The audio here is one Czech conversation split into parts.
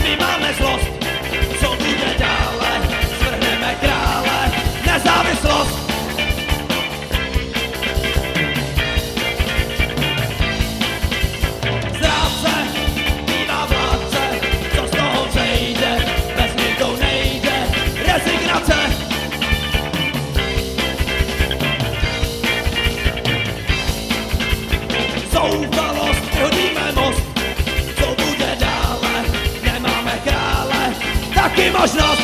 my máme zlost, co bude dále, svrhneme krále, nezávislost. Zrádce, bývá vládce, co z toho vzejde, bez něj to nejde, rezignace. Zoufalost, vyhodíme most, co bude dále, nemáme krále, taky možnost.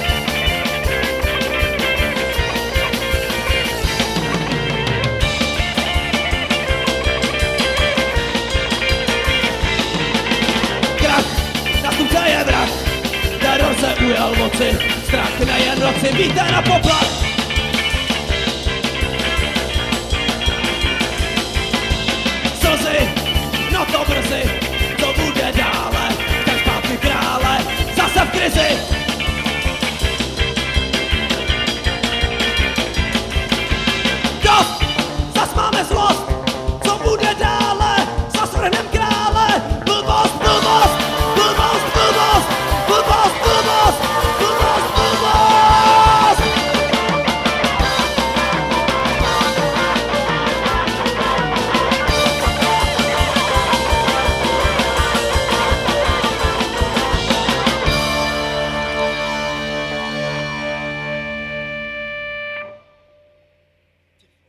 Krach, nástupce je vrah, teror se ujal moci, strach nejen roci, víte na poplach. Slzy, no to brzy, co bude dál.